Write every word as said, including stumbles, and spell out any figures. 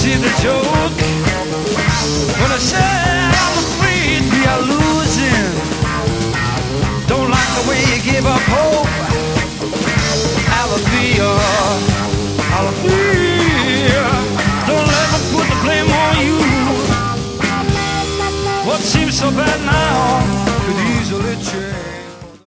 see the joke when I said I'm afraid we are losing. Don't like the way you give up hope.